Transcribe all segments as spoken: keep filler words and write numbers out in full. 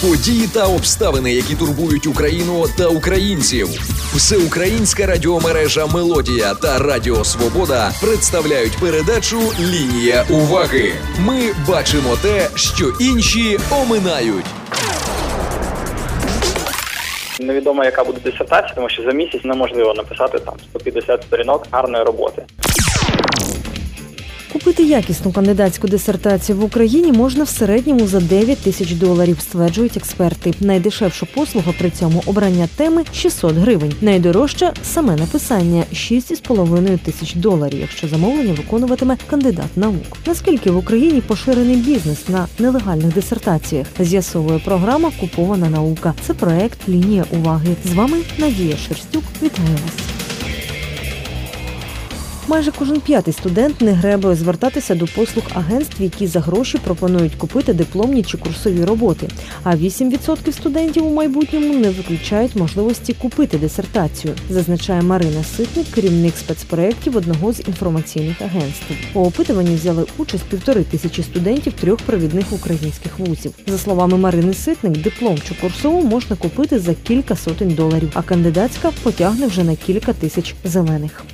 Події та обставини, які турбують Україну та українців. Всеукраїнська радіомережа «Мелодія» та Радіо Свобода представляють передачу «Лінія уваги». Ми бачимо те, що інші оминають. Невідомо, яка буде дисертація, тому що за місяць неможливо написати там сто п'ятдесят сторінок гарної роботи. Купити якісну кандидатську дисертацію в Україні можна в середньому за дев'ять тисяч доларів, стверджують експерти. Найдешевша послуга при цьому – обрання теми – шістсот гривень. Найдорожча – саме написання – шість з половиною тисяч доларів, якщо замовлення виконуватиме кандидат наук. Наскільки в Україні поширений бізнес на нелегальних дисертаціях? З'ясовує програма «Купована наука». Це проект «Лінія уваги». З вами Надія Шерстюк. Вітаю вас. Майже кожен п'ятий студент не гребує звертатися до послуг агентств, які за гроші пропонують купити дипломні чи курсові роботи. А вісім відсотків студентів у майбутньому не виключають можливості купити дисертацію, зазначає Марина Ситник, керівник спецпроєктів одного з інформаційних агентств. У опитуванні взяли участь півтори тисячі студентів трьох провідних українських вузів. За словами Марини Ситник, диплом чи курсову можна купити за кілька сотень доларів, а кандидатська потягне вже на кілька тисяч зелених.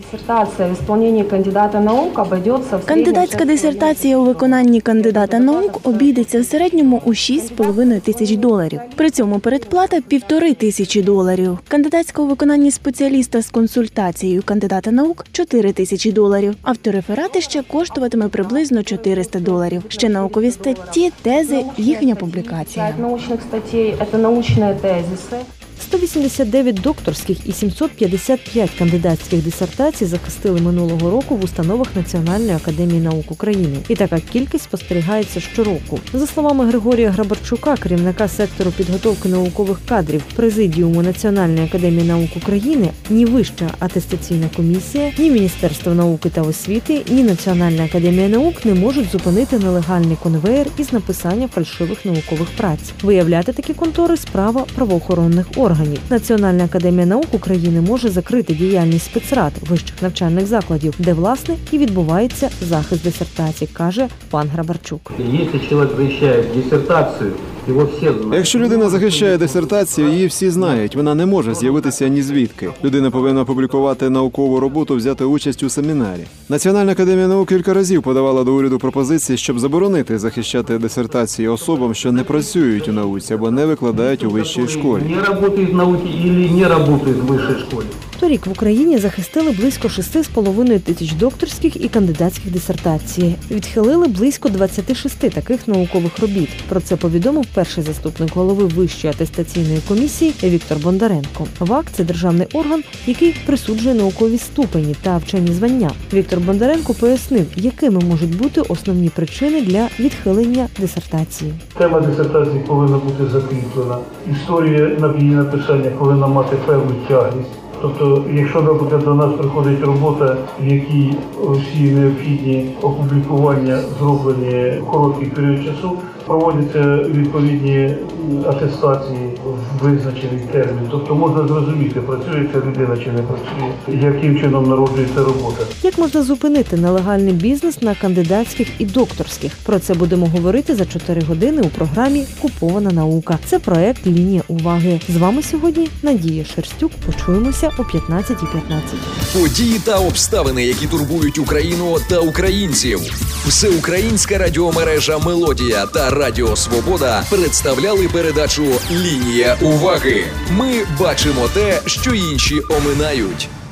Кандидатська дисертація у виконанні кандидата наук обійдеться в середньому у шість з половиною тисяч доларів. При цьому передплата – півтори тисячі доларів. Кандидатська у виконанні спеціаліста з консультацією кандидата наук – чотири тисячі доларів. Автореферати ще коштуватиме приблизно чотириста доларів. Ще наукові статті, тези, їхня публікація. Научних статей – це научні тезиси. сто вісімдесят дев'ять докторських і сімсот п'ятдесят п'ять кандидатських дисертацій захистили минулого року в установах Національної академії наук України. І така кількість спостерігається щороку. За словами Григорія Грабарчука, керівника сектору підготовки наукових кадрів Президіуму Національної академії наук України, ні Вища атестаційна комісія, ні Міністерство науки та освіти, ні Національна академія наук не можуть зупинити нелегальний конвеєр із написання фальшивих наукових праць. Виявляти такі контори – справа правоохоронних органів. Національна академія наук України може закрити діяльність спецрад вищих навчальних закладів, де, власне, і відбувається захист дисертацій, каже пан Грабарчук. Якщо чоловік захищає дисертацію, його всі знають. Якщо людина захищає дисертацію, її всі знають. Вона не може з'явитися ні звідки. Людина повинна публікувати наукову роботу, взяти участь у семінарі. Національна академія наук кілька разів подавала до уряду пропозиції, щоб заборонити захищати дисертації особам, що не працюють у науці або не викладають у вищій школі. Не працюють в науці або не працюють в вищій школі. Торік в Україні захистили близько шість з половиною тисяч докторських і кандидатських дисертацій. Відхилили близько двадцять шість таких наукових робіт. Про це повідомив перший заступник голови Вищої атестаційної комісії Віктор Бондаренко. ВАК – це державний орган, який присуджує наукові ступені та вчені звання. Віктор Бондаренко пояснив, якими можуть бути основні причини для відхилення дисертації. Тема дисертації повинна бути закріплена. Історія на її написання повинна мати певну тягність. Тобто, якщо, наприклад, до нас приходить робота, в якій всі необхідні опублікування зроблені в короткий період часу, проводяться відповідні атестації в визначений термін. Тобто можна зрозуміти, працює ця людина чи не працює, яким чином народжується робота. Як можна зупинити нелегальний бізнес на кандидатських і докторських? Про це будемо говорити за чотири години у програмі «Купована наука». Це проект «Лінія уваги». З вами сьогодні Надія Шерстюк. Почуємося о п'ятнадцятій п'ятнадцять. Події та обставини, які турбують Україну та українців. Всеукраїнська радіомережа «Мелодія» та Радіо Свобода представляли передачу «Лінія уваги». Ми бачимо те, що інші оминають.